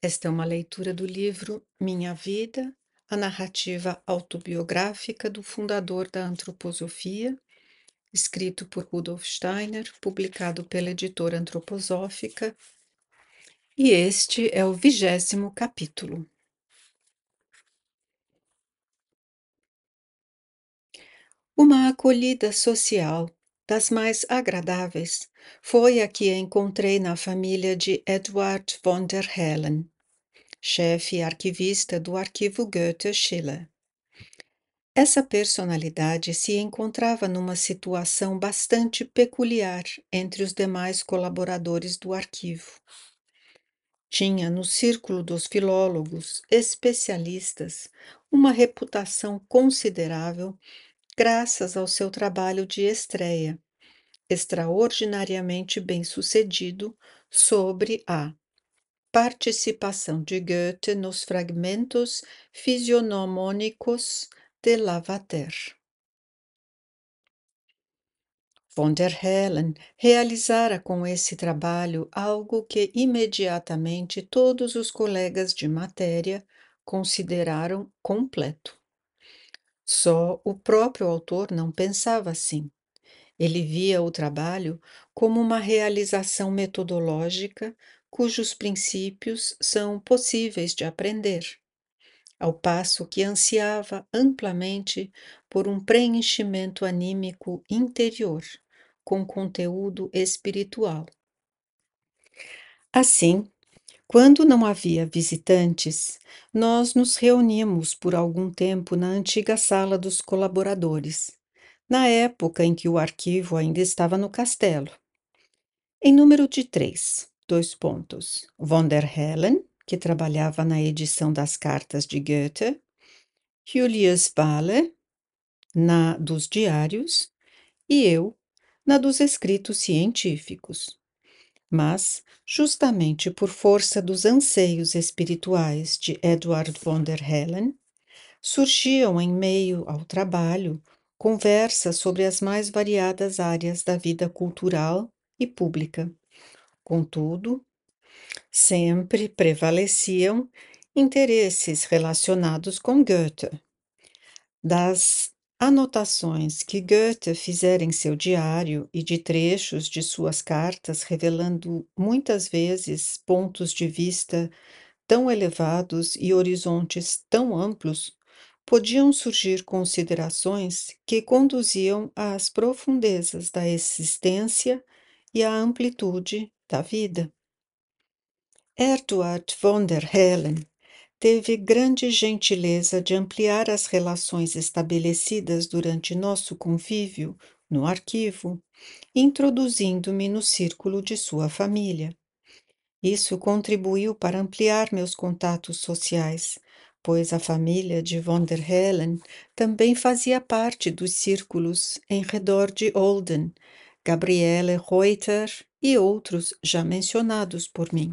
Esta é uma leitura do livro Minha Vida, a narrativa autobiográfica do fundador da antroposofia, escrito por Rudolf Steiner, publicado pela editora antroposófica, e este é o 20º capítulo. Uma acolhida social das mais agradáveis foi a que encontrei na família de Eduard von der Hellen, chefe arquivista do arquivo Goethe-Schiller. Essa personalidade se encontrava numa situação bastante peculiar entre os demais colaboradores do arquivo. Tinha no círculo dos filólogos especialistas uma reputação considerável graças ao seu trabalho de estreia, extraordinariamente bem-sucedido, sobre a participação de Goethe nos fragmentos fisionomônicos de Lavater. Von der Hellen realizara com esse trabalho algo que imediatamente todos os colegas de matéria consideraram completo. Só o próprio autor não pensava assim. Ele via o trabalho como uma realização metodológica cujos princípios são possíveis de aprender, ao passo que ansiava amplamente por um preenchimento anímico interior, com conteúdo espiritual. Assim, quando não havia visitantes, nós nos reuníamos por algum tempo na antiga sala dos colaboradores, na época em que o arquivo ainda estava no castelo. Em número de 3, Von der Hellen, que trabalhava na edição das cartas de Goethe, Julius Bahle, na dos diários, e eu, na dos escritos científicos. Mas, justamente por força dos anseios espirituais de Eduard von der Hellen, surgiam em meio ao trabalho conversas sobre as mais variadas áreas da vida cultural e pública. Contudo, sempre prevaleciam interesses relacionados com Goethe. Das anotações que Goethe fizera em seu diário e de trechos de suas cartas, revelando muitas vezes pontos de vista tão elevados e horizontes tão amplos, podiam surgir considerações que conduziam às profundezas da existência e à amplitude da vida. Eduard von der Hellen teve grande gentileza de ampliar as relações estabelecidas durante nosso convívio no arquivo, introduzindo-me no círculo de sua família. Isso contribuiu para ampliar meus contatos sociais, pois a família de von der Hellen também fazia parte dos círculos em redor de Olden, Gabriele Reuter e outros já mencionados por mim.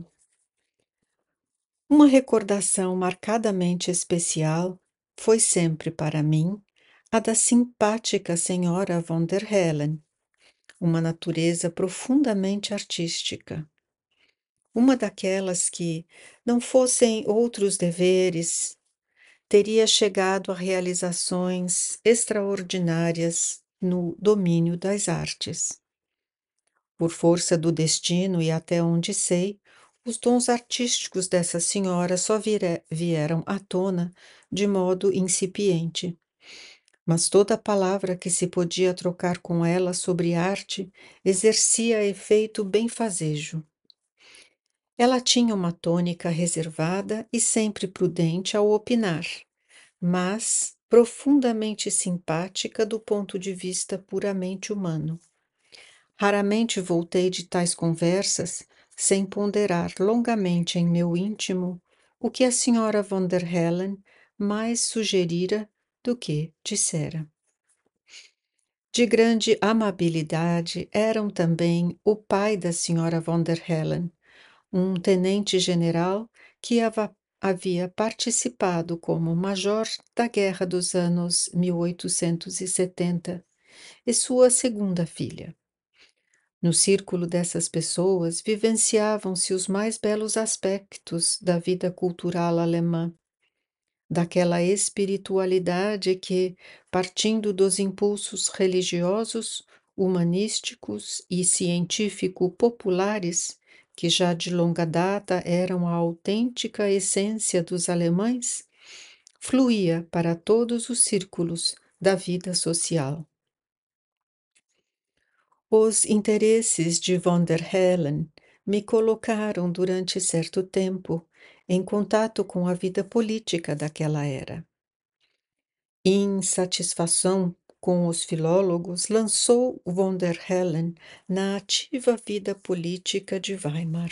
Uma recordação marcadamente especial foi sempre para mim a da simpática senhora von der Hellen, uma natureza profundamente artística. Uma daquelas que, não fossem outros deveres, teria chegado a realizações extraordinárias no domínio das artes. Por força do destino e até onde sei, os dons artísticos dessa senhora só vieram à tona de modo incipiente. Mas toda palavra que se podia trocar com ela sobre arte exercia efeito benfazejo. Ela tinha uma tônica reservada e sempre prudente ao opinar, mas profundamente simpática do ponto de vista puramente humano. Raramente voltei de tais conversas sem ponderar longamente em meu íntimo o que a senhora von der Hellen mais sugerira do que dissera. De grande amabilidade eram também o pai da senhora von der Hellen, um tenente-general que havia participado como major da Guerra dos anos 1870, e sua segunda filha. No círculo dessas pessoas vivenciavam-se os mais belos aspectos da vida cultural alemã, daquela espiritualidade que, partindo dos impulsos religiosos, humanísticos e científico-populares, que já de longa data eram a autêntica essência dos alemães, fluía para todos os círculos da vida social. Os interesses de von der Hellen me colocaram durante certo tempo em contato com a vida política daquela era. Insatisfação com os filólogos lançou von der Hellen na ativa vida política de Weimar.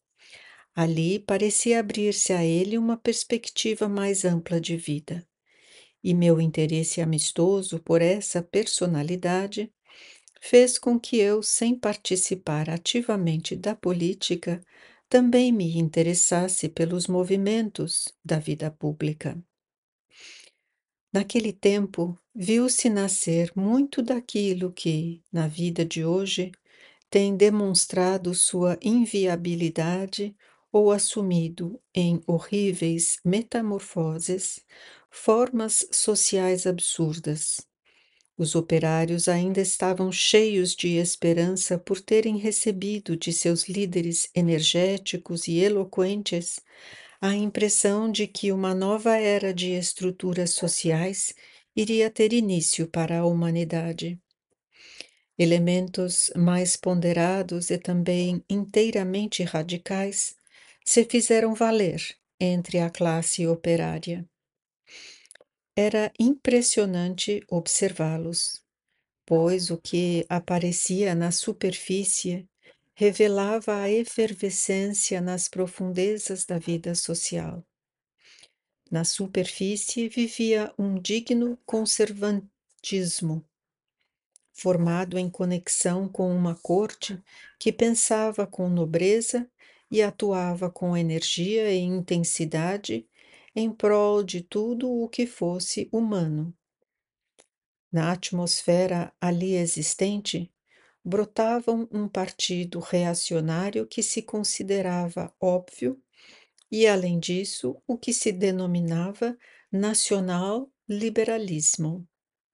Ali parecia abrir-se a ele uma perspectiva mais ampla de vida, e meu interesse amistoso por essa personalidade fez com que eu, sem participar ativamente da política, também me interessasse pelos movimentos da vida pública. Naquele tempo, viu-se nascer muito daquilo que, na vida de hoje, tem demonstrado sua inviabilidade ou assumido, em horríveis metamorfoses, formas sociais absurdas. Os operários ainda estavam cheios de esperança por terem recebido de seus líderes energéticos e eloquentes a impressão de que uma nova era de estruturas sociais iria ter início para a humanidade. Elementos mais ponderados e também inteiramente radicais se fizeram valer entre a classe operária. Era impressionante observá-los, pois o que aparecia na superfície revelava a efervescência nas profundezas da vida social. Na superfície vivia um digno conservantismo, formado em conexão com uma corte que pensava com nobreza e atuava com energia e intensidade em prol de tudo o que fosse humano. Na atmosfera ali existente, brotava um partido reacionário que se considerava óbvio e, além disso, o que se denominava nacional-liberalismo.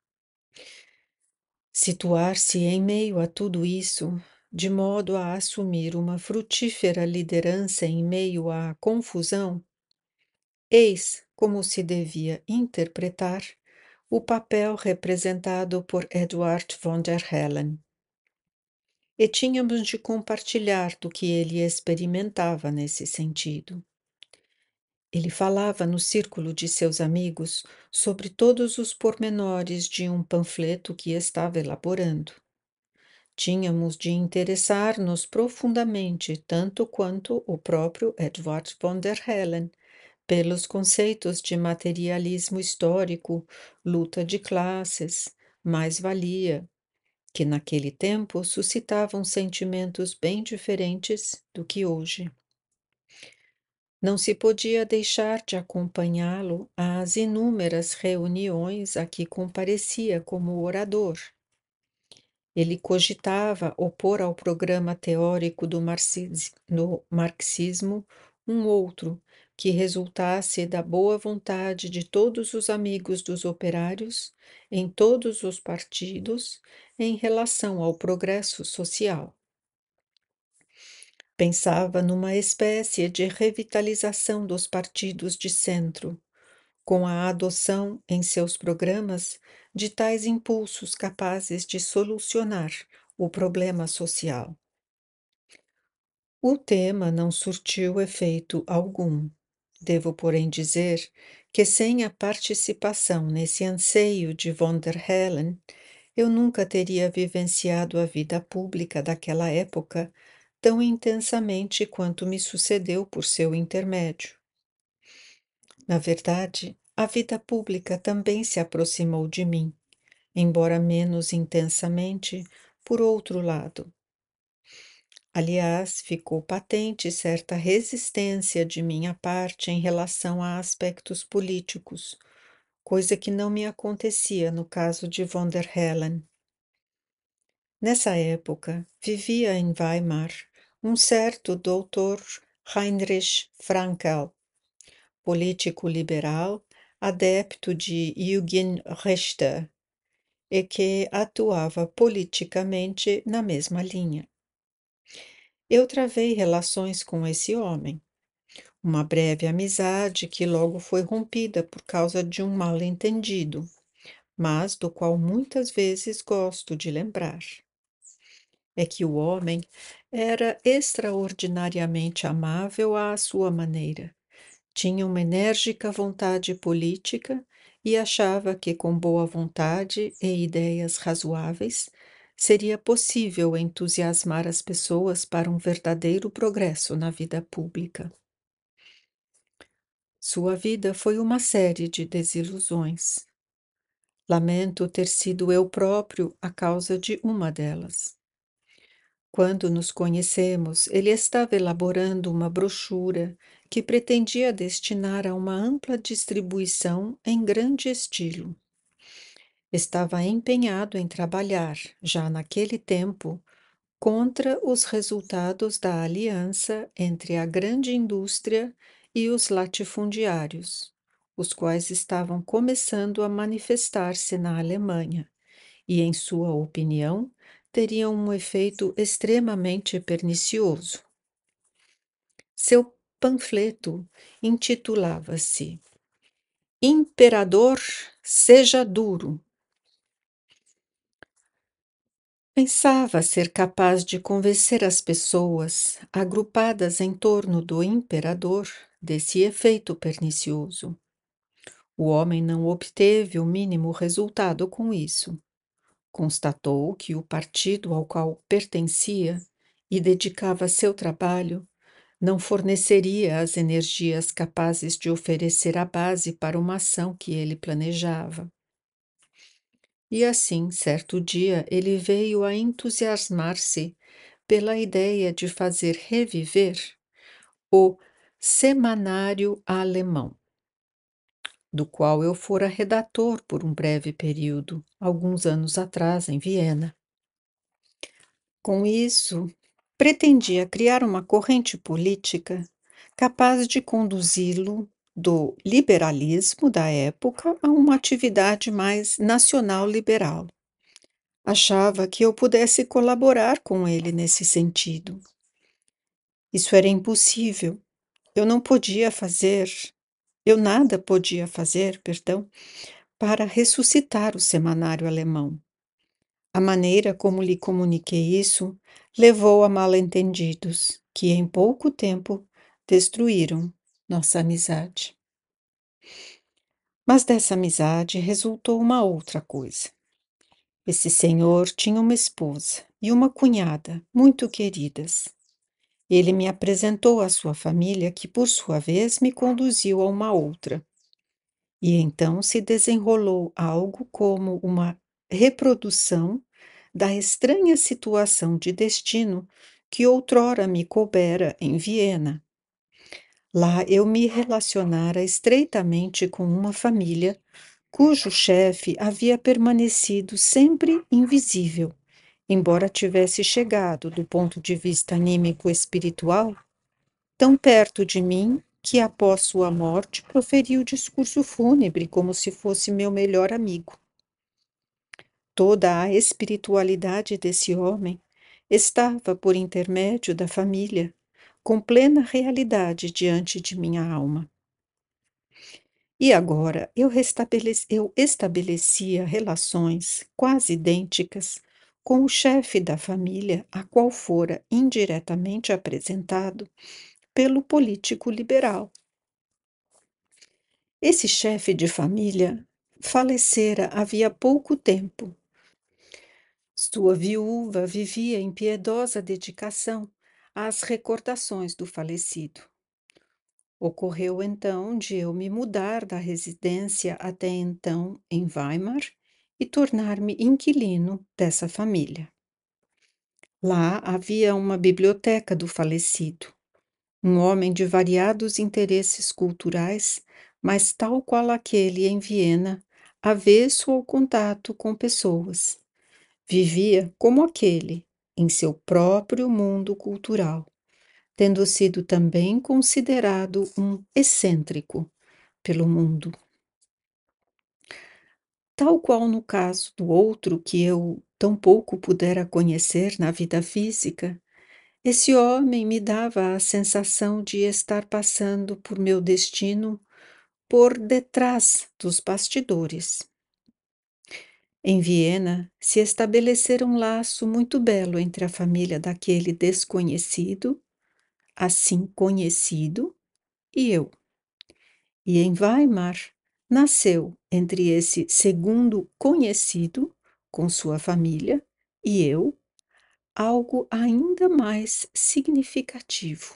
Situar-se em meio a tudo isso, de modo a assumir uma frutífera liderança em meio à confusão, eis como se devia interpretar o papel representado por Eduard von der Hellen. E tínhamos de compartilhar do que ele experimentava nesse sentido. Ele falava no círculo de seus amigos sobre todos os pormenores de um panfleto que estava elaborando. Tínhamos de interessar-nos profundamente, tanto quanto o próprio Edward von der Hellen, pelos conceitos de materialismo histórico, luta de classes, mais-valia, que naquele tempo suscitavam sentimentos bem diferentes do que hoje. Não se podia deixar de acompanhá-lo às inúmeras reuniões a que comparecia como orador. Ele cogitava opor ao programa teórico do marxismo um outro, que resultasse da boa vontade de todos os amigos dos operários, em todos os partidos, em relação ao progresso social. Pensava numa espécie de revitalização dos partidos de centro, com a adoção em seus programas de tais impulsos capazes de solucionar o problema social. O tema não surtiu efeito algum. Devo, porém, dizer que sem a participação nesse anseio de von der Hellen, eu nunca teria vivenciado a vida pública daquela época tão intensamente quanto me sucedeu por seu intermédio. Na verdade, a vida pública também se aproximou de mim, embora menos intensamente, por outro lado. Aliás, ficou patente certa resistência de minha parte em relação a aspectos políticos, coisa que não me acontecia no caso de von der Hellen. Nessa época, vivia em Weimar um certo doutor Heinrich Frankl, político liberal, adepto de Eugen Richter, e que atuava politicamente na mesma linha. Eu travei relações com esse homem, uma breve amizade que logo foi rompida por causa de um mal-entendido, mas do qual muitas vezes gosto de lembrar. É que o homem era extraordinariamente amável à sua maneira. Tinha uma enérgica vontade política e achava que, com boa vontade e ideias razoáveis, seria possível entusiasmar as pessoas para um verdadeiro progresso na vida pública. Sua vida foi uma série de desilusões. Lamento ter sido eu próprio a causa de uma delas. Quando nos conhecemos, ele estava elaborando uma brochura que pretendia destinar a uma ampla distribuição em grande estilo. Estava empenhado em trabalhar, já naquele tempo, contra os resultados da aliança entre a grande indústria e os latifundiários, os quais estavam começando a manifestar-se na Alemanha e, em sua opinião, teriam um efeito extremamente pernicioso. Seu panfleto intitulava-se Imperador seja duro. Pensava ser capaz de convencer as pessoas, agrupadas em torno do imperador, desse efeito pernicioso. O homem não obteve o mínimo resultado com isso. Constatou que o partido ao qual pertencia e dedicava seu trabalho não forneceria as energias capazes de oferecer a base para uma ação que ele planejava. E assim, certo dia, ele veio a entusiasmar-se pela ideia de fazer reviver o Semanário Alemão, do qual eu fora redator por um breve período, alguns anos atrás, em Viena. Com isso, pretendia criar uma corrente política capaz de conduzi-lo do liberalismo da época a uma atividade mais nacional-liberal. Achava que eu pudesse colaborar com ele nesse sentido. Isso era impossível. Eu não podia fazer, eu nada podia fazer, perdão, para ressuscitar o semanário alemão. A maneira como lhe comuniquei isso levou a mal-entendidos, que em pouco tempo destruíram nossa amizade. Mas dessa amizade resultou uma outra coisa. Esse senhor tinha uma esposa e uma cunhada muito queridas. Ele me apresentou à sua família, que por sua vez me conduziu a uma outra. E então se desenrolou algo como uma reprodução da estranha situação de destino que outrora me coubera em Viena. Lá eu me relacionara estreitamente com uma família cujo chefe havia permanecido sempre invisível, embora tivesse chegado, do ponto de vista anímico espiritual, tão perto de mim que, após sua morte, proferiu discurso fúnebre como se fosse meu melhor amigo. Toda a espiritualidade desse homem estava, por intermédio da família, com plena realidade diante de minha alma. E agora eu estabelecia relações quase idênticas com o chefe da família, a qual fora indiretamente apresentado pelo político liberal. Esse chefe de família falecera havia pouco tempo. Sua viúva vivia em piedosa dedicação às recordações do falecido. Ocorreu então de eu me mudar da residência até então em Weimar e tornar-me inquilino dessa família. Lá havia uma biblioteca do falecido, um homem de variados interesses culturais, mas tal qual aquele em Viena, avesso ao contato com pessoas. Vivia como aquele, em seu próprio mundo cultural, tendo sido também considerado um excêntrico pelo mundo. Tal qual no caso do outro que eu tampouco pudera conhecer na vida física, esse homem me dava a sensação de estar passando por meu destino por detrás dos bastidores. Em Viena, se estabelecera um laço muito belo entre a família daquele desconhecido, assim conhecido, e eu. E em Weimar, nasceu entre esse segundo conhecido, com sua família, e eu, algo ainda mais significativo.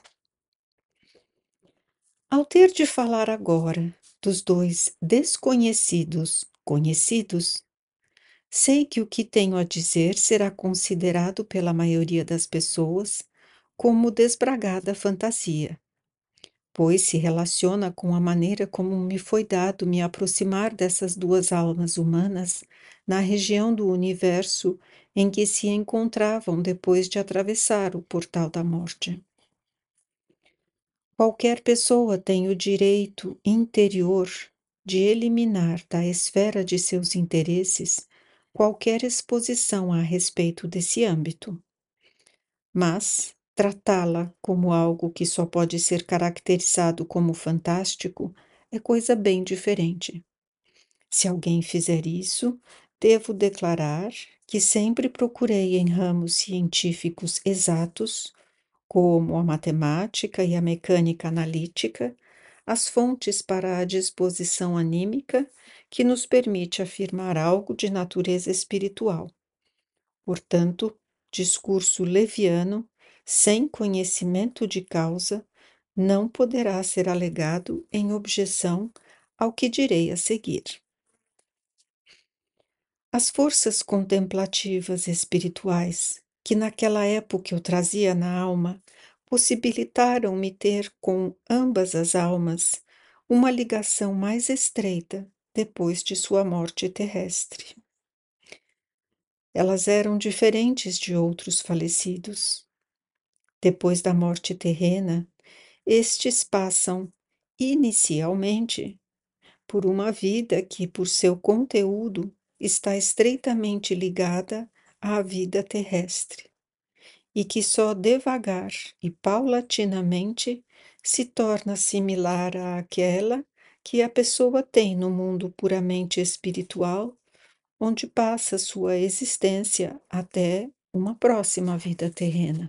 Ao ter de falar agora dos dois desconhecidos conhecidos, sei que o que tenho a dizer será considerado pela maioria das pessoas como desbragada fantasia, pois se relaciona com a maneira como me foi dado me aproximar dessas duas almas humanas na região do universo em que se encontravam depois de atravessar o portal da morte. Qualquer pessoa tem o direito interior de eliminar da esfera de seus interesses qualquer exposição a respeito desse âmbito, mas tratá-la como algo que só pode ser caracterizado como fantástico é coisa bem diferente. Se alguém fizer isso, devo declarar que sempre procurei em ramos científicos exatos, como a matemática e a mecânica analítica, as fontes para a disposição anímica que nos permite afirmar algo de natureza espiritual. Portanto, discurso leviano, sem conhecimento de causa, não poderá ser alegado em objeção ao que direi a seguir. As forças contemplativas espirituais, que naquela época eu trazia na alma, possibilitaram-me ter com ambas as almas uma ligação mais estreita depois de sua morte terrestre. Elas eram diferentes de outros falecidos. Depois da morte terrena, estes passam, inicialmente, por uma vida que, por seu conteúdo, está estreitamente ligada à vida terrestre e que só devagar e paulatinamente se torna similar àquela que a pessoa tem no mundo puramente espiritual, onde passa sua existência até uma próxima vida terrena.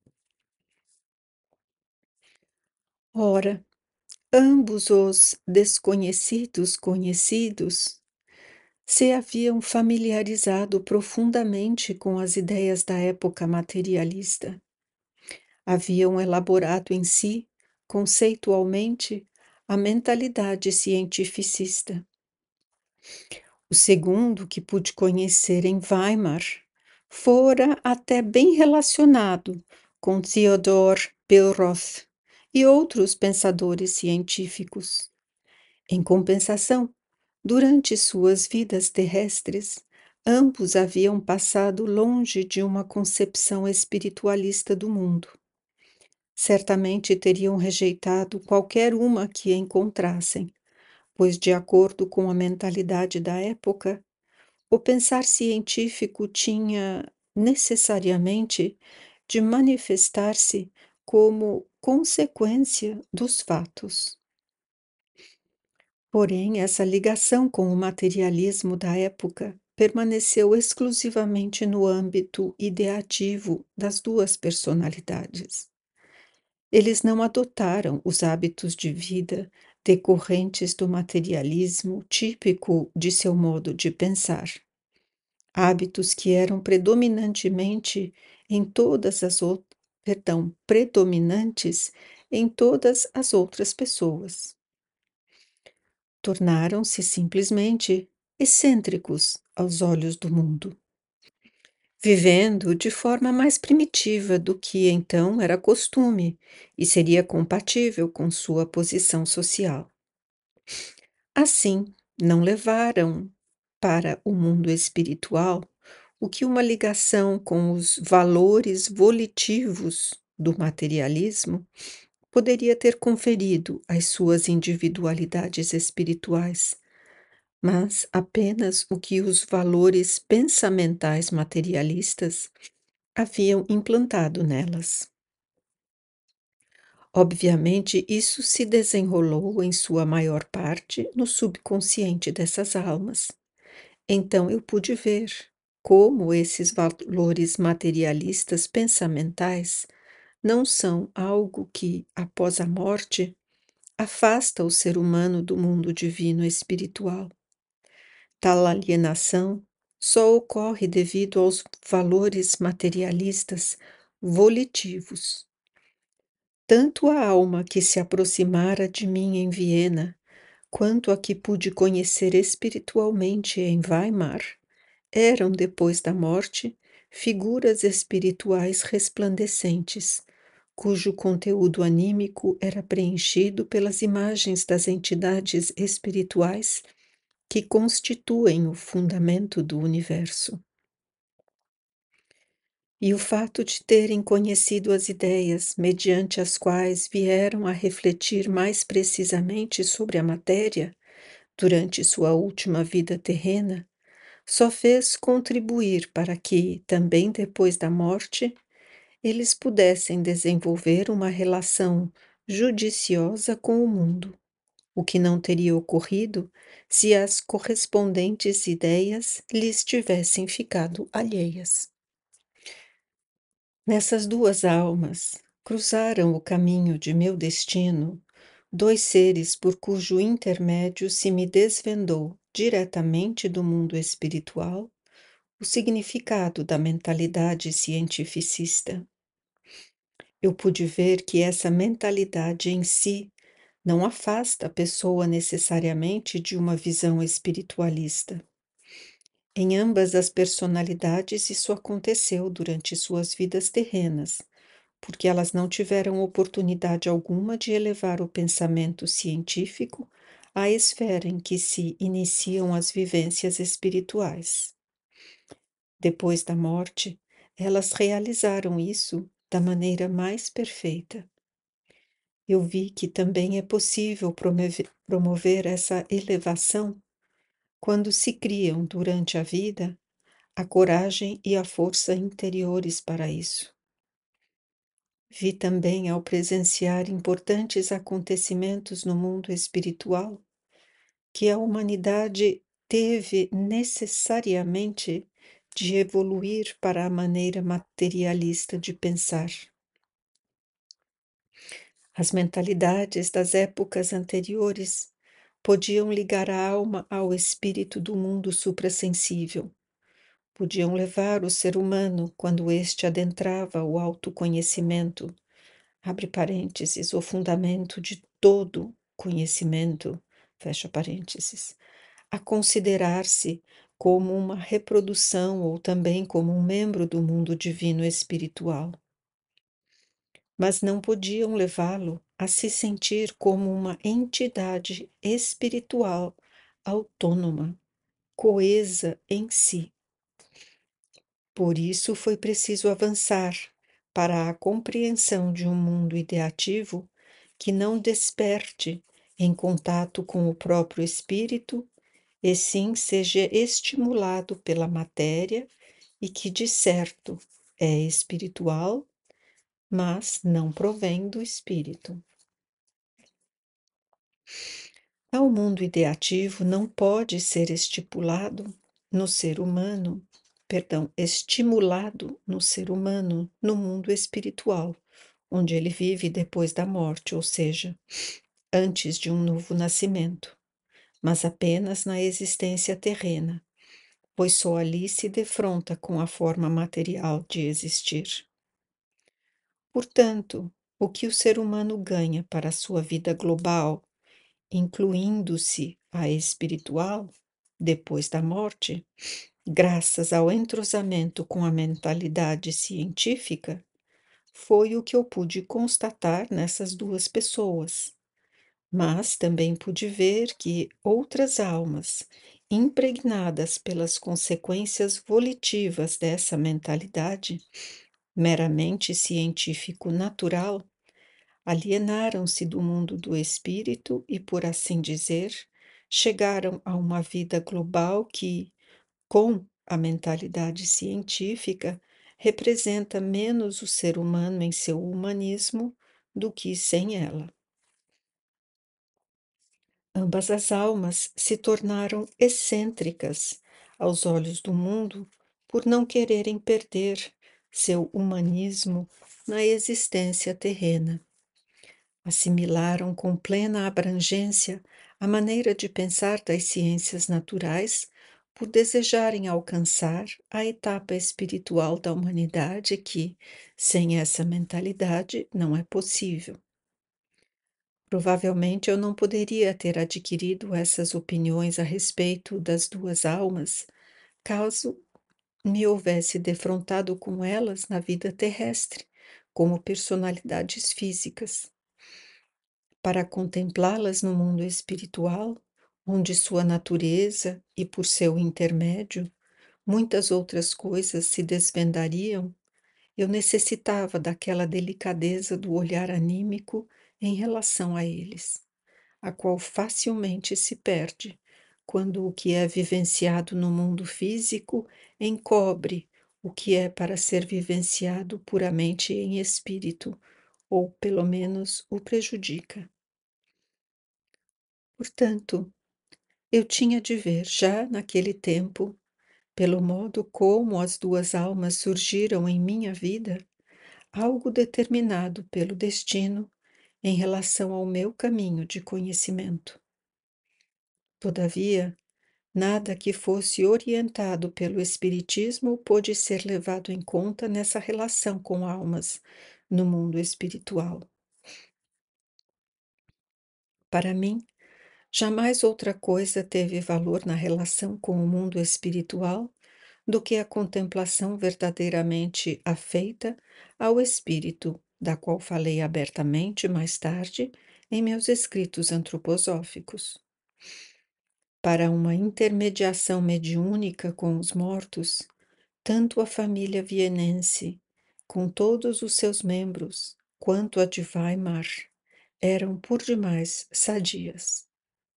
Ora, ambos os desconhecidos conhecidos se haviam familiarizado profundamente com as ideias da época materialista. Haviam elaborado em si, conceitualmente, a mentalidade cientificista. O segundo, que pude conhecer em Weimar, fora até bem relacionado com Theodor Billroth e outros pensadores científicos. Em compensação, durante suas vidas terrestres, ambos haviam passado longe de uma concepção espiritualista do mundo. Certamente teriam rejeitado qualquer uma que encontrassem, pois, de acordo com a mentalidade da época, o pensar científico tinha necessariamente de manifestar-se como consequência dos fatos. Porém, essa ligação com o materialismo da época permaneceu exclusivamente no âmbito ideativo das duas personalidades. Eles não adotaram os hábitos de vida decorrentes do materialismo típico de seu modo de pensar, hábitos que eram predominantemente em todas as predominantes em todas as outras pessoas. Tornaram-se simplesmente excêntricos aos olhos do mundo, vivendo de forma mais primitiva do que então era costume e seria compatível com sua posição social. Assim, não levaram para o mundo espiritual o que uma ligação com os valores volitivos do materialismo poderia ter conferido às suas individualidades espirituais, mas apenas o que os valores pensamentais materialistas haviam implantado nelas. Obviamente, isso se desenrolou em sua maior parte no subconsciente dessas almas. Então eu pude ver como esses valores materialistas pensamentais não são algo que, após a morte, afasta o ser humano do mundo divino espiritual. Tal alienação só ocorre devido aos valores materialistas volitivos. Tanto a alma que se aproximara de mim em Viena, quanto a que pude conhecer espiritualmente em Weimar, eram, depois da morte, figuras espirituais resplandecentes, cujo conteúdo anímico era preenchido pelas imagens das entidades espirituais que constituem o fundamento do universo. E o fato de terem conhecido as ideias mediante as quais vieram a refletir mais precisamente sobre a matéria durante sua última vida terrena, só fez contribuir para que, também depois da morte, eles pudessem desenvolver uma relação judiciosa com o mundo, o que não teria ocorrido se as correspondentes ideias lhes tivessem ficado alheias. Nessas duas almas cruzaram o caminho de meu destino dois seres por cujo intermédio se me desvendou diretamente do mundo espiritual o significado da mentalidade cientificista. Eu pude ver que essa mentalidade em si não afasta a pessoa necessariamente de uma visão espiritualista. Em ambas as personalidades, isso aconteceu durante suas vidas terrenas, porque elas não tiveram oportunidade alguma de elevar o pensamento científico à esfera em que se iniciam as vivências espirituais. Depois da morte, elas realizaram isso da maneira mais perfeita. Eu vi que também é possível promover essa elevação quando se criam durante a vida a coragem e a força interiores para isso. Vi também, ao presenciar importantes acontecimentos no mundo espiritual, que a humanidade teve necessariamente de evoluir para a maneira materialista de pensar. As mentalidades das épocas anteriores podiam ligar a alma ao espírito do mundo suprassensível, podiam levar o ser humano, quando este adentrava o autoconhecimento, abre parênteses, o fundamento de todo conhecimento, fecha parênteses, a considerar-se como uma reprodução ou também como um membro do mundo divino espiritual. Mas não podiam levá-lo a se sentir como uma entidade espiritual autônoma, coesa em si. Por isso foi preciso avançar para a compreensão de um mundo ideativo que não desperte em contato com o próprio espírito, e sim seja estimulado pela matéria e que, de certo, é espiritual, mas não provém do espírito. Tal mundo ideativo não pode ser estipulado no ser humano, estimulado no ser humano no mundo espiritual, onde ele vive depois da morte, ou seja, antes de um novo nascimento, mas apenas na existência terrena, pois só ali se defronta com a forma material de existir. Portanto, o que o ser humano ganha para a sua vida global, incluindo-se a espiritual, depois da morte, graças ao entrosamento com a mentalidade científica, foi o que eu pude constatar nessas duas pessoas. Mas também pude ver que outras almas, impregnadas pelas consequências volitivas dessa mentalidade meramente científico-natural, alienaram-se do mundo do espírito e, por assim dizer, chegaram a uma vida global que, com a mentalidade científica, representa menos o ser humano em seu humanismo do que sem ela. Ambas as almas se tornaram excêntricas aos olhos do mundo por não quererem perder seu humanismo na existência terrena. Assimilaram com plena abrangência a maneira de pensar das ciências naturais por desejarem alcançar a etapa espiritual da humanidade que, sem essa mentalidade, não é possível. Provavelmente eu não poderia ter adquirido essas opiniões a respeito das duas almas caso me houvesse defrontado com elas na vida terrestre, como personalidades físicas. Para contemplá-las no mundo espiritual, onde sua natureza e por seu intermédio muitas outras coisas se desvendariam, eu necessitava daquela delicadeza do olhar anímico em relação a eles, a qual facilmente se perde quando o que é vivenciado no mundo físico encobre o que é para ser vivenciado puramente em espírito, ou pelo menos o prejudica. Portanto, eu tinha de ver já naquele tempo, pelo modo como as duas almas surgiram em minha vida, algo determinado pelo destino em relação ao meu caminho de conhecimento. Todavia, nada que fosse orientado pelo Espiritismo pôde ser levado em conta nessa relação com almas no mundo espiritual. Para mim, jamais outra coisa teve valor na relação com o mundo espiritual do que a contemplação verdadeiramente afeita ao espírito, da qual falei abertamente mais tarde em meus escritos antroposóficos. Para uma intermediação mediúnica com os mortos, tanto a família vienense, com todos os seus membros, quanto a de Weimar, eram por demais sadias.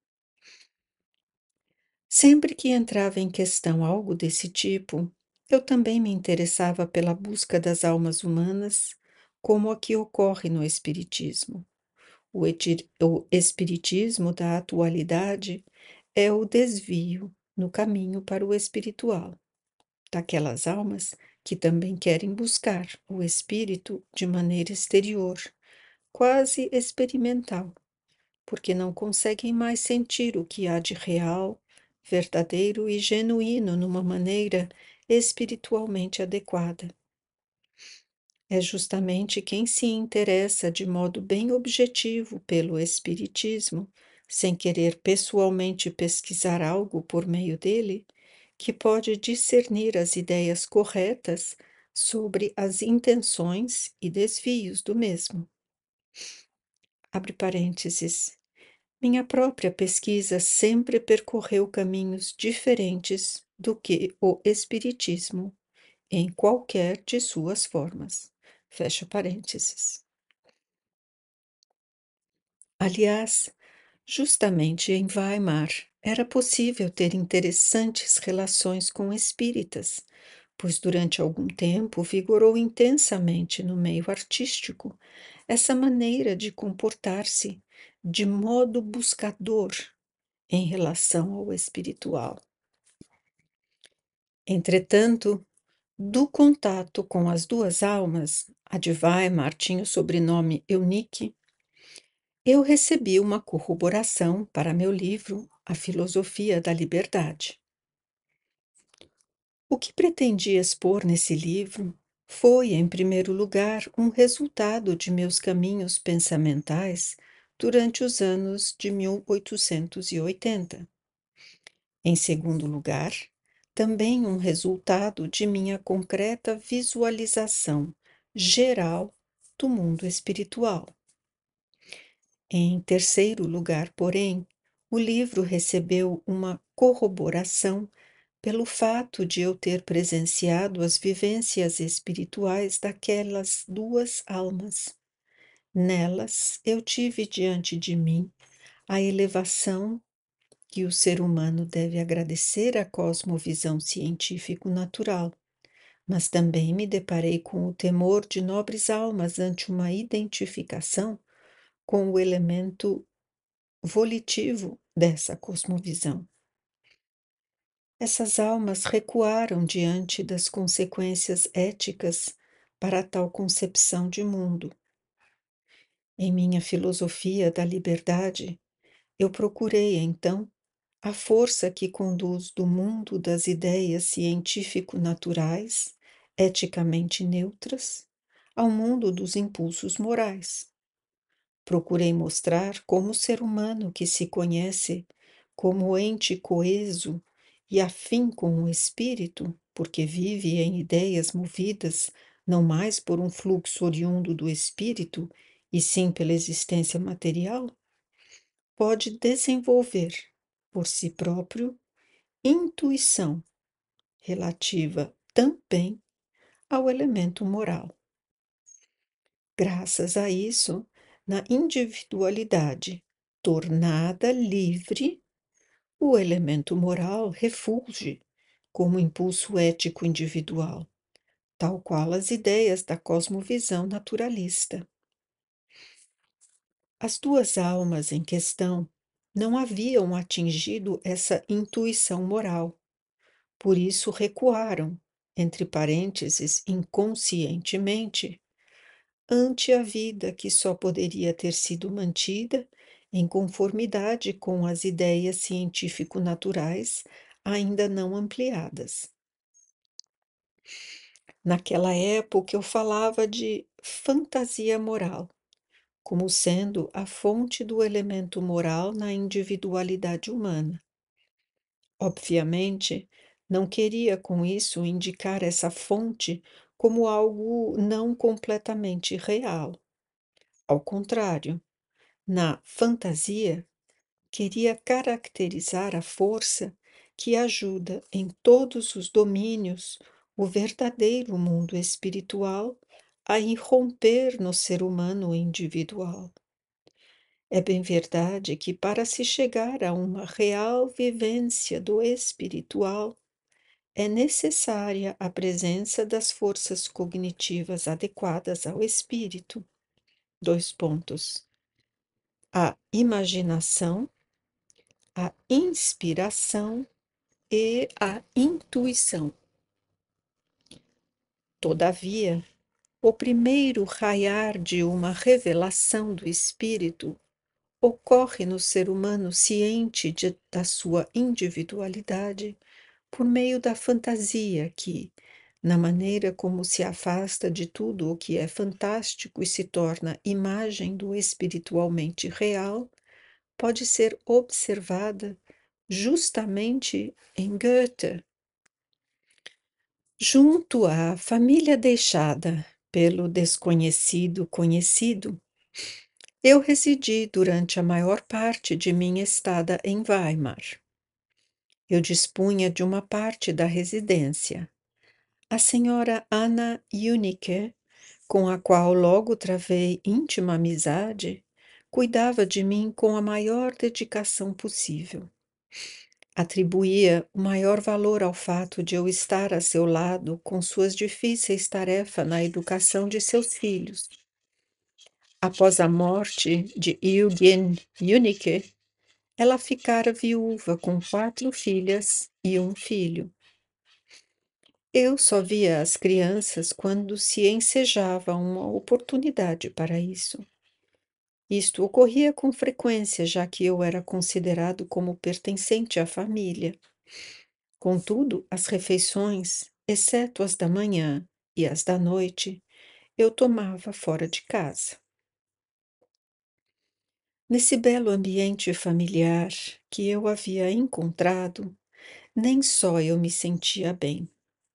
Sempre que entrava em questão algo desse tipo, eu também me interessava pela busca das almas humanas, como a que ocorre no Espiritismo. O Espiritismo da atualidade é o desvio no caminho para o espiritual, daquelas almas que também querem buscar o espírito de maneira exterior, quase experimental, porque não conseguem mais sentir o que há de real, verdadeiro e genuíno numa maneira espiritualmente adequada. É justamente quem se interessa de modo bem objetivo pelo Espiritismo, sem querer pessoalmente pesquisar algo por meio dele, que pode discernir as ideias corretas sobre as intenções e desvios do mesmo. Abre parênteses. Minha própria pesquisa sempre percorreu caminhos diferentes do que o Espiritismo, em qualquer de suas formas. Fecha parênteses. Aliás, justamente em Weimar era possível ter interessantes relações com espíritas, pois durante algum tempo vigorou intensamente no meio artístico essa maneira de comportar-se de modo buscador em relação ao espiritual. Entretanto, do contato com as duas almas, a de Weimar tinha o sobrenome Eunice, eu recebi uma corroboração para meu livro A Filosofia da Liberdade. O que pretendi expor nesse livro foi, em primeiro lugar, um resultado de meus caminhos pensamentais durante os anos de 1880. Em segundo lugar, também um resultado de minha concreta visualização geral do mundo espiritual. Em terceiro lugar, porém, o livro recebeu uma corroboração pelo fato de eu ter presenciado as vivências espirituais daquelas duas almas. Nelas, eu tive diante de mim a elevação que o ser humano deve agradecer à cosmovisão científico-natural, mas também me deparei com o temor de nobres almas ante uma identificação com o elemento volitivo dessa cosmovisão. Essas almas recuaram diante das consequências éticas para tal concepção de mundo. Em minha filosofia da liberdade, eu procurei, então, a força que conduz do mundo das ideias científico-naturais, eticamente neutras, ao mundo dos impulsos morais. Procurei mostrar como o ser humano que se conhece como ente coeso e afim com o espírito, porque vive em ideias movidas não mais por um fluxo oriundo do espírito, e sim pela existência material, pode desenvolver, por si próprio, intuição relativa também ao elemento moral. Graças a isso, na individualidade tornada livre, o elemento moral refulge como impulso ético individual, tal qual as ideias da cosmovisão naturalista. As duas almas em questão não haviam atingido essa intuição moral, por isso recuaram, entre parênteses, inconscientemente, ante a vida que só poderia ter sido mantida em conformidade com as ideias científico-naturais ainda não ampliadas. Naquela época eu falava de fantasia moral, como sendo a fonte do elemento moral na individualidade humana. Obviamente, não queria com isso indicar essa fonte como algo não completamente real. Ao contrário, na fantasia, queria caracterizar a força que ajuda em todos os domínios o verdadeiro mundo espiritual a irromper no ser humano individual. É bem verdade que, para se chegar a uma real vivência do espiritual, é necessária a presença das forças cognitivas adequadas ao espírito. Dois pontos. A imaginação, a inspiração e a intuição. Todavia, o primeiro raiar de uma revelação do espírito ocorre no ser humano ciente da sua individualidade por meio da fantasia que, na maneira como se afasta de tudo o que é fantástico e se torna imagem do espiritualmente real, pode ser observada justamente em Goethe. Junto à família deixada pelo desconhecido conhecido, eu residi durante a maior parte de minha estada em Weimar. Eu dispunha de uma parte da residência. A senhora Anna Jünicke, com a qual logo travei íntima amizade, cuidava de mim com a maior dedicação possível. Atribuía o maior valor ao fato de eu estar a seu lado com suas difíceis tarefas na educação de seus filhos. Após a morte de Eugen Jünicke, ela ficara viúva com 4 filhas e um filho. Eu só via as crianças quando se ensejava uma oportunidade para isso. Isto ocorria com frequência, já que eu era considerado como pertencente à família. Contudo, as refeições, exceto as da manhã e as da noite, eu tomava fora de casa. Nesse belo ambiente familiar que eu havia encontrado, nem só eu me sentia bem.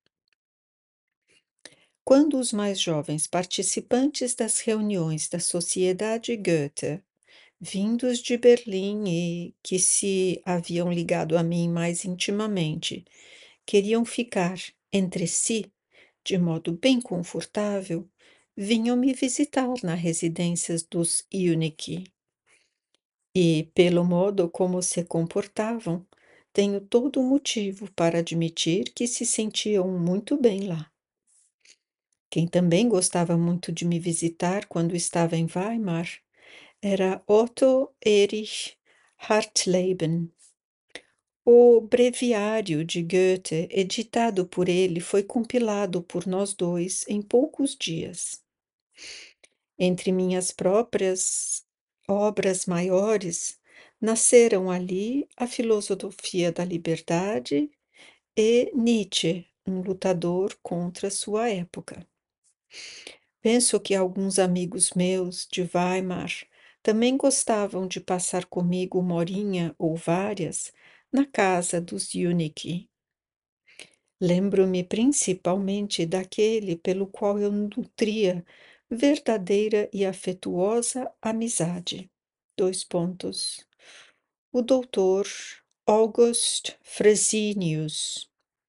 Quando os mais jovens participantes das reuniões da Sociedade Goethe vindos de Berlim e que se haviam ligado a mim mais intimamente, queriam ficar entre si de modo bem confortável, vinham me visitar na residência dos Unique. E, pelo modo como se comportavam, tenho todo o motivo para admitir que se sentiam muito bem lá. Quem também gostava muito de me visitar quando estava em Weimar era Otto Erich Hartleben. O breviário de Goethe, editado por ele, foi compilado por nós dois em poucos dias. Entre minhas próprias obras maiores, nasceram ali a filosofia da liberdade e Nietzsche, um lutador contra sua época. Penso que alguns amigos meus de Weimar também gostavam de passar comigo uma horinha ou várias na casa dos Unique. Lembro-me principalmente daquele pelo qual eu nutria verdadeira e afetuosa amizade. Dois pontos. O doutor August Fresenius.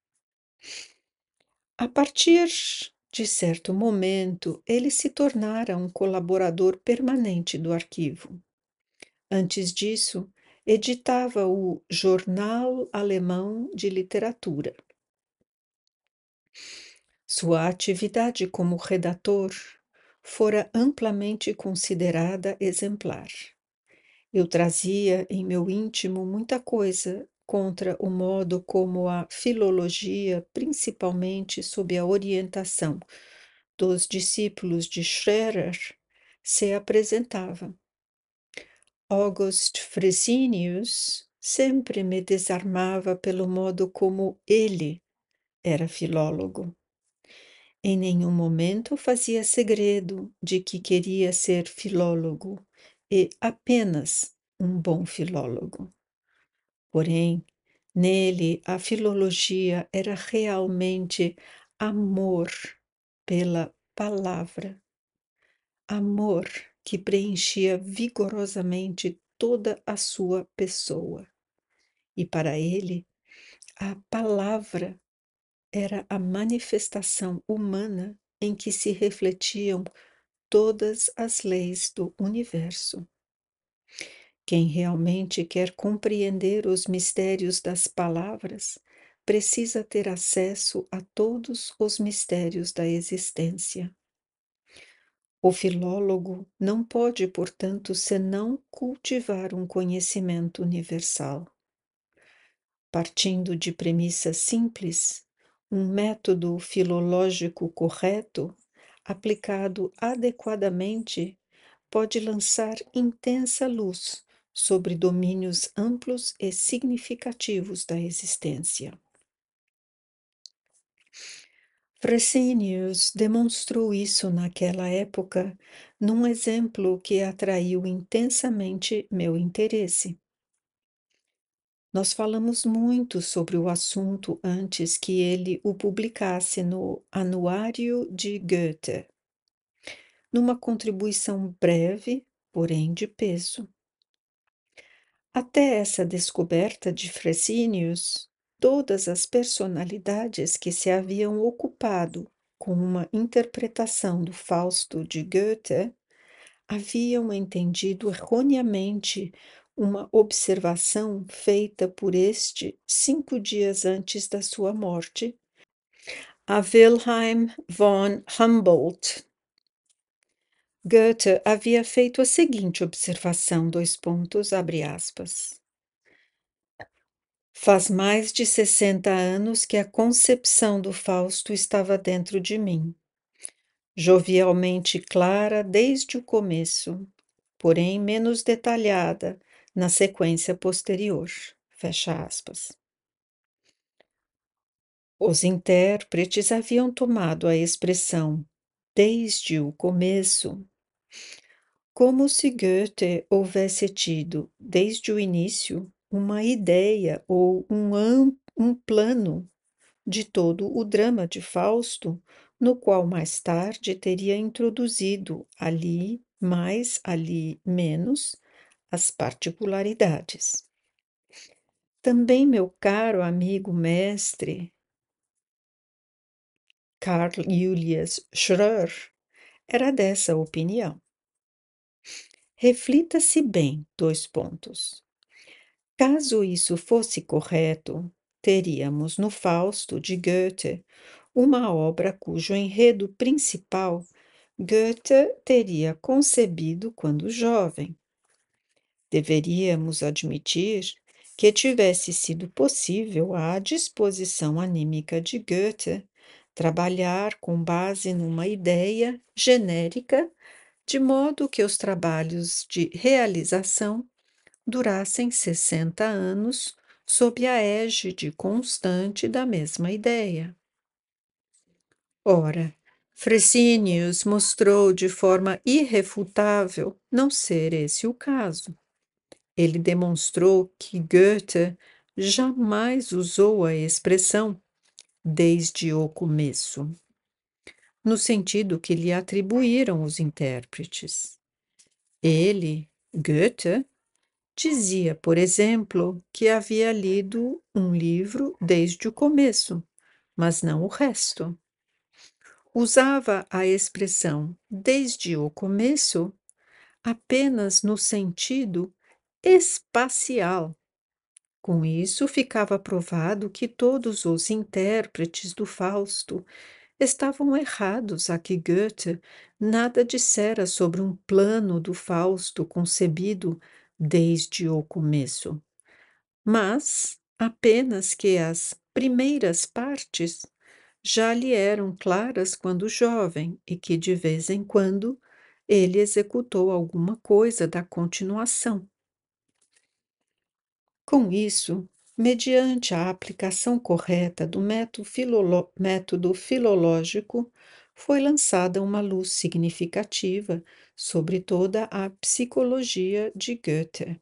A partir de certo momento, ele se tornara um colaborador permanente do arquivo. Antes disso, editava o Jornal Alemão de Literatura. Sua atividade como redator fora amplamente considerada exemplar. Eu trazia em meu íntimo muita coisa contra o modo como a filologia, principalmente sob a orientação dos discípulos de Scherer, se apresentava. August Fresenius sempre me desarmava pelo modo como ele era filólogo. Em nenhum momento fazia segredo de que queria ser filólogo e apenas um bom filólogo. Porém, nele a filologia era realmente amor pela palavra, amor que preenchia vigorosamente toda a sua pessoa. E para ele, a palavra era a manifestação humana em que se refletiam todas as leis do universo. Quem realmente quer compreender os mistérios das palavras precisa ter acesso a todos os mistérios da existência. O filólogo não pode, portanto, senão cultivar um conhecimento universal. Partindo de premissas simples, um método filológico correto, aplicado adequadamente, pode lançar intensa luz sobre domínios amplos e significativos da existência. Fresenius demonstrou isso naquela época num exemplo que atraiu intensamente meu interesse. Nós falamos muito sobre o assunto antes que ele o publicasse no Anuário de Goethe, numa contribuição breve, porém de peso. Até essa descoberta de Fresenius, todas as personalidades que se haviam ocupado com uma interpretação do Fausto de Goethe haviam entendido erroneamente uma observação feita por este 5 dias antes da sua morte, a Wilhelm von Humboldt. Goethe havia feito a seguinte observação, abre aspas. Faz mais de 60 anos que a concepção do Fausto estava dentro de mim, jovialmente clara desde o começo, porém menos detalhada na sequência posterior. Fecha aspas. Os intérpretes haviam tomado a expressão desde o começo como se Goethe houvesse tido, desde o início, uma ideia ou um plano de todo o drama de Fausto, no qual mais tarde teria introduzido ali mais, ali menos, as particularidades. Também meu caro amigo mestre Carl Julius Schroer era dessa opinião. Reflita-se bem, dois pontos. Caso isso fosse correto, teríamos no Fausto de Goethe uma obra cujo enredo principal Goethe teria concebido quando jovem. Deveríamos admitir que tivesse sido possível à disposição anímica de Goethe trabalhar com base numa ideia genérica, de modo que os trabalhos de realização durassem 60 anos sob a égide constante da mesma ideia. Ora, Fresenius mostrou de forma irrefutável não ser esse o caso. Ele demonstrou que Goethe jamais usou a expressão desde o começo, no sentido que lhe atribuíram os intérpretes. Ele, Goethe, dizia, por exemplo, que havia lido um livro desde o começo, mas não o resto. Usava a expressão desde o começo apenas no sentido espacial. Com isso, ficava provado que todos os intérpretes do Fausto estavam errados a que Goethe nada dissera sobre um plano do Fausto concebido desde o começo, mas apenas que as primeiras partes já lhe eram claras quando jovem e que, de vez em quando, ele executou alguma coisa da continuação. Com isso, mediante a aplicação correta do método filológico, foi lançada uma luz significativa sobre toda a psicologia de Goethe.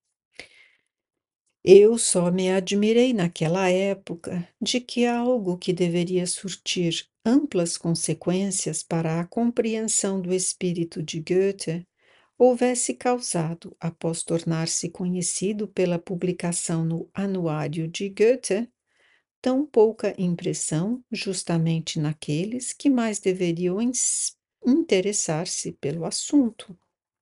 Eu só me admirei naquela época de que algo que deveria surtir amplas consequências para a compreensão do espírito de Goethe houvesse causado, após tornar-se conhecido pela publicação no Anuário de Goethe, tão pouca impressão justamente naqueles que mais deveriam interessar-se pelo assunto.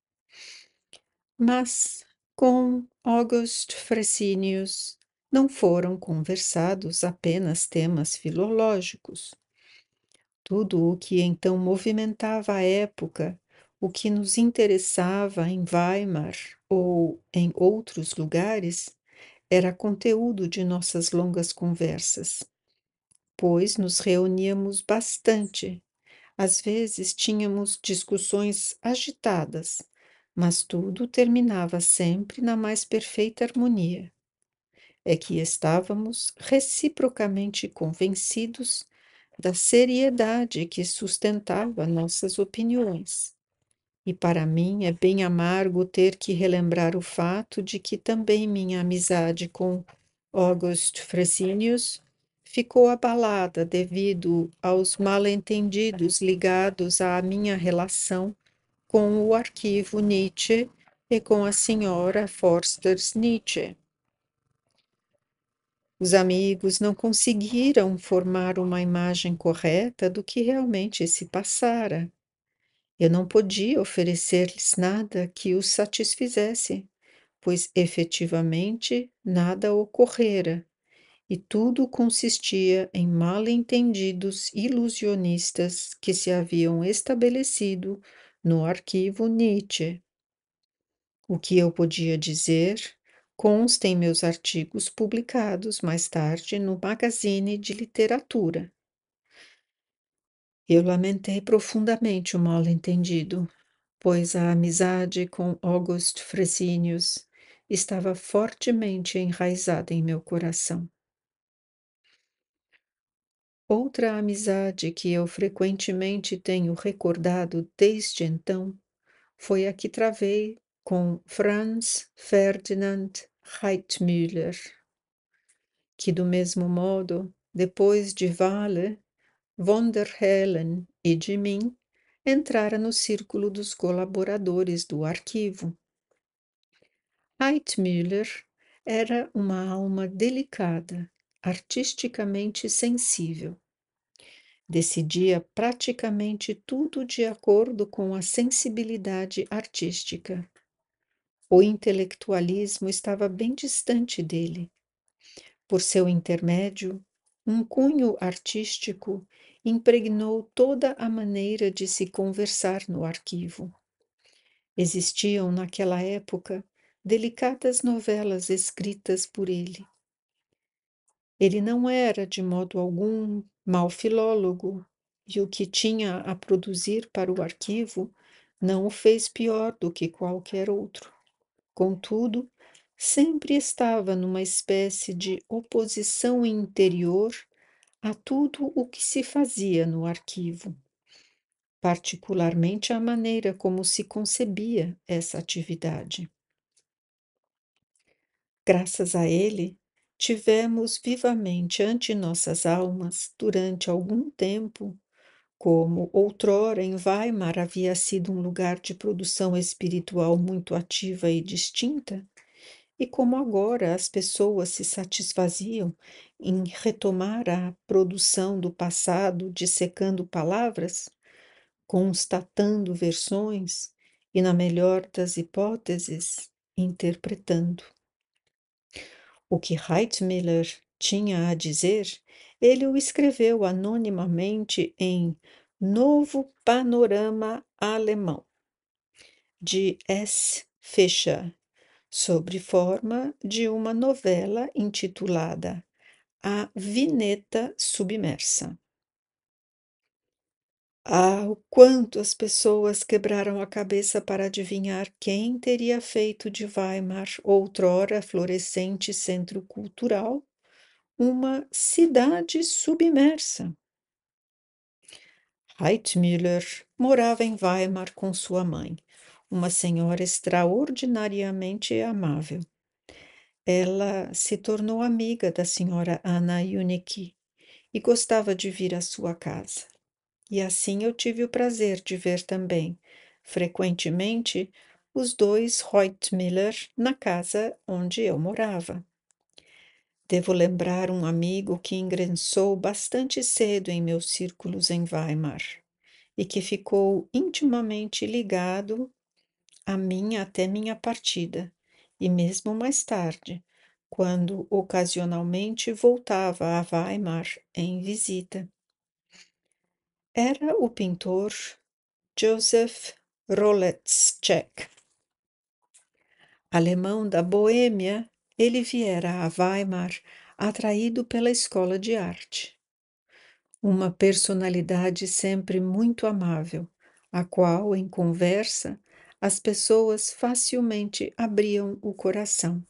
Mas, com August Fresenius, não foram conversados apenas temas filológicos. Tudo o que então movimentava a época, o que nos interessava em Weimar ou em outros lugares, era conteúdo de nossas longas conversas, pois nos reuníamos bastante. Às vezes tínhamos discussões agitadas, mas tudo terminava sempre na mais perfeita harmonia. É que estávamos reciprocamente convencidos da seriedade que sustentava nossas opiniões. E para mim é bem amargo ter que relembrar o fato de que também minha amizade com August Fresenius ficou abalada devido aos mal-entendidos ligados à minha relação com o arquivo Nietzsche e com a senhora Forsters Nietzsche. Os amigos não conseguiram formar uma imagem correta do que realmente se passara. Eu não podia oferecer-lhes nada que os satisfizesse, pois efetivamente nada ocorrera, e tudo consistia em mal-entendidos ilusionistas que se haviam estabelecido no arquivo Nietzsche. O que eu podia dizer consta em meus artigos publicados mais tarde no Magazine de Literatura. Eu lamentei profundamente o mal-entendido, pois a amizade com August Fresenius estava fortemente enraizada em meu coração. Outra amizade que eu frequentemente tenho recordado desde então foi a que travei com Franz Ferdinand Heitmüller, que, do mesmo modo, depois de Wahle, von der Hellen e de mim, entrara no círculo dos colaboradores do arquivo. Heitmüller era uma alma delicada, artisticamente sensível. Decidia praticamente tudo de acordo com a sensibilidade artística. O intelectualismo estava bem distante dele. Por seu intermédio, um cunho artístico impregnou toda a maneira de se conversar no arquivo. Existiam, naquela época, delicadas novelas escritas por ele. Ele não era, de modo algum, mau filólogo, e o que tinha a produzir para o arquivo não o fez pior do que qualquer outro. Contudo, sempre estava numa espécie de oposição interior a tudo o que se fazia no arquivo, particularmente a maneira como se concebia essa atividade. Graças a ele, tivemos vivamente ante nossas almas, durante algum tempo, como outrora em Weimar havia sido um lugar de produção espiritual muito ativa e distinta, e como agora as pessoas se satisfaziam em retomar a produção do passado, dissecando palavras, constatando versões e, na melhor das hipóteses, interpretando. O que Heitmüller tinha a dizer, ele o escreveu anonimamente em Novo Panorama Alemão, de S. Fischer, sob forma de uma novela intitulada A Vineta Submersa. Ah, o quanto as pessoas quebraram a cabeça para adivinhar quem teria feito de Weimar, outrora florescente centro cultural, uma cidade submersa. Heitmüller morava em Weimar com sua mãe, uma senhora extraordinariamente amável. Ela se tornou amiga da senhora Anna Junicki e gostava de vir à sua casa. E assim eu tive o prazer de ver também, frequentemente, os dois Heitmüller na casa onde eu morava. Devo lembrar um amigo que ingressou bastante cedo em meus círculos em Weimar e que ficou intimamente ligado a mim até minha partida, e mesmo mais tarde, quando ocasionalmente voltava a Weimar em visita. Era o pintor Joseph Roletzschek. Alemão da Boêmia, ele viera a Weimar atraído pela escola de arte. Uma personalidade sempre muito amável, a qual, em conversa, as pessoas facilmente abriam o coração.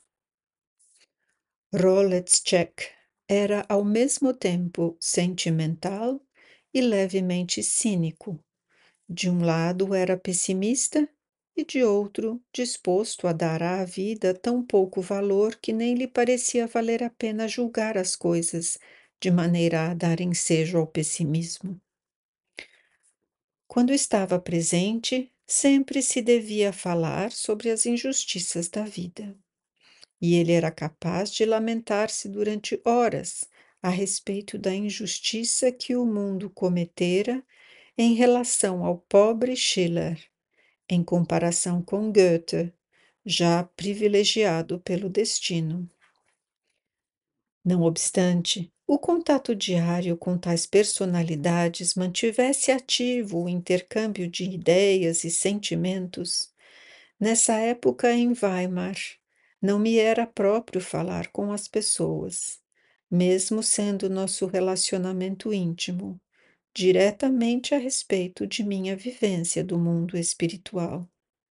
Roletzschek era ao mesmo tempo sentimental e levemente cínico. De um lado era pessimista e de outro disposto a dar à vida tão pouco valor que nem lhe parecia valer a pena julgar as coisas de maneira a dar ensejo ao pessimismo. Quando estava presente, sempre se devia falar sobre as injustiças da vida, e ele era capaz de lamentar-se durante horas a respeito da injustiça que o mundo cometera em relação ao pobre Schiller, em comparação com Goethe, já privilegiado pelo destino. Não obstante, o contato diário com tais personalidades mantivesse ativo o intercâmbio de ideias e sentimentos. Nessa época em Weimar, não me era próprio falar com as pessoas, mesmo sendo nosso relacionamento íntimo, diretamente a respeito de minha vivência do mundo espiritual.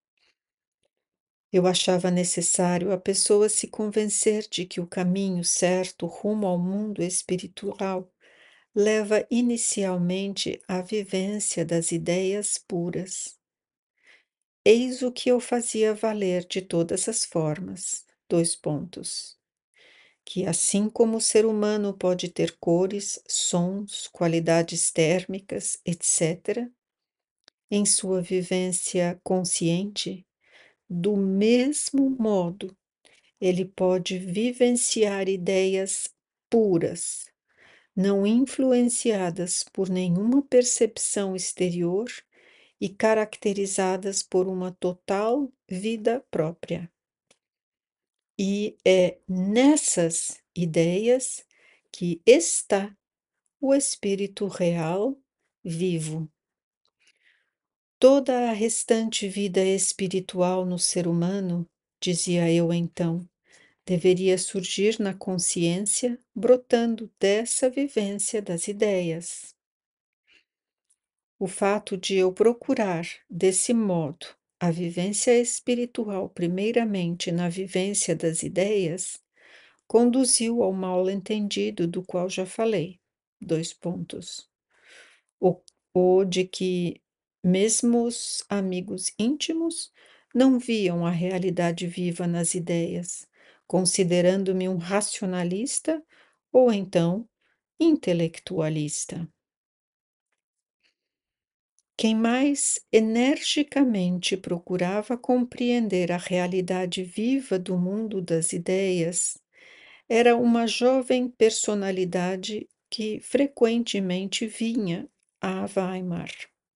Eu achava necessário a pessoa se convencer de que o caminho certo rumo ao mundo espiritual leva inicialmente à vivência das ideias puras. Eis o que eu fazia valer de todas as formas. Dois pontos. Que assim como o ser humano pode ter cores, sons, qualidades térmicas, etc., em sua vivência consciente, do mesmo modo ele pode vivenciar ideias puras, não influenciadas por nenhuma percepção exterior e caracterizadas por uma total vida própria. E é nessas ideias que está o espírito real vivo. Toda a restante vida espiritual no ser humano, dizia eu então, deveria surgir na consciência, brotando dessa vivência das ideias. O fato de eu procurar, desse modo, a vivência espiritual, primeiramente na vivência das ideias, conduziu ao mal-entendido do qual já falei. Dois pontos. O, o de que mesmo os amigos íntimos não viam a realidade viva nas ideias, considerando-me um racionalista ou então intelectualista. Quem mais energicamente procurava compreender a realidade viva do mundo das ideias era uma jovem personalidade que frequentemente vinha a Weimar.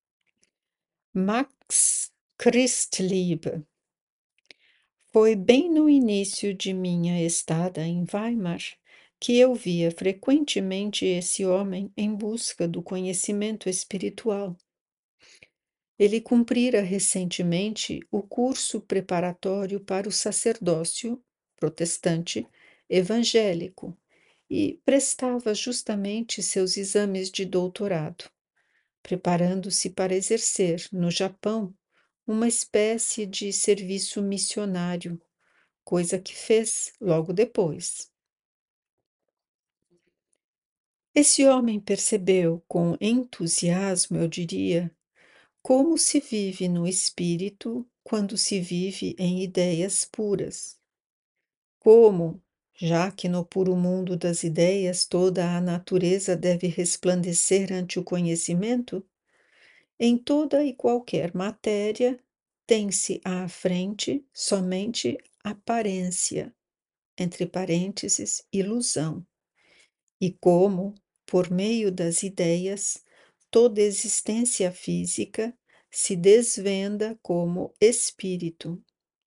Max Christlieb. Foi bem no início de minha estada em Weimar que eu via frequentemente esse homem em busca do conhecimento espiritual. Ele cumprira recentemente o curso preparatório para o sacerdócio protestante evangélico e prestava justamente seus exames de doutorado, preparando-se para exercer no Japão uma espécie de serviço missionário, coisa que fez logo depois. Esse homem percebeu com entusiasmo, eu diria, como se vive no espírito quando se vive em ideias puras. Como, já que no puro mundo das ideias toda a natureza deve resplandecer ante o conhecimento, em toda e qualquer matéria tem-se à frente somente aparência, entre parênteses, ilusão, e como, por meio das ideias, toda existência física se desvenda como espírito.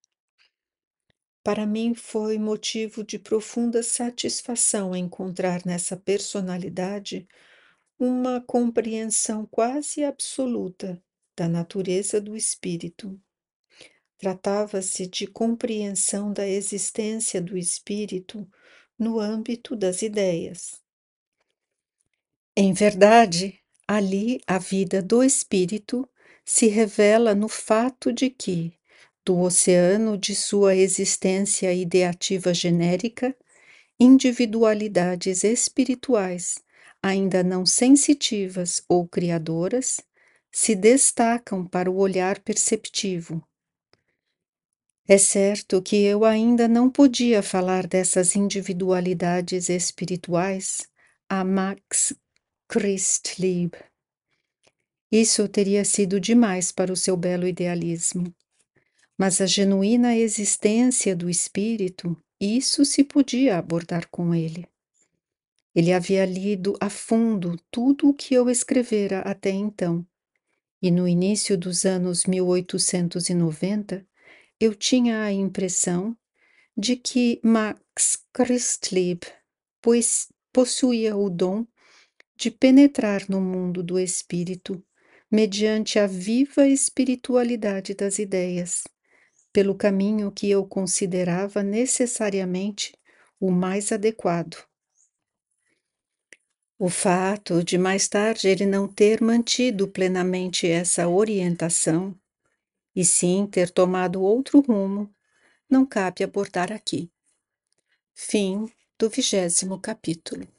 Para mim foi motivo de profunda satisfação encontrar nessa personalidade uma compreensão quase absoluta da natureza do espírito. Tratava-se de compreensão da existência do espírito no âmbito das ideias. Em verdade, ali a vida do espírito se revela no fato de que, do oceano de sua existência ideativa genérica, individualidades espirituais, ainda não sensitivas ou criadoras, se destacam para o olhar perceptivo. É certo que eu ainda não podia falar dessas individualidades espirituais a Max Christlieb. Isso teria sido demais para o seu belo idealismo. Mas a genuína existência do espírito, isso se podia abordar com ele. Ele havia lido a fundo tudo o que eu escrevera até então, e no início dos anos 1890, eu tinha a impressão de que Max Christlieb possuía o dom de penetrar no mundo do espírito mediante a viva espiritualidade das ideias, pelo caminho que eu considerava necessariamente o mais adequado. O fato de mais tarde ele não ter mantido plenamente essa orientação, e sim ter tomado outro rumo, não cabe abordar aqui. Fim do 20º capítulo.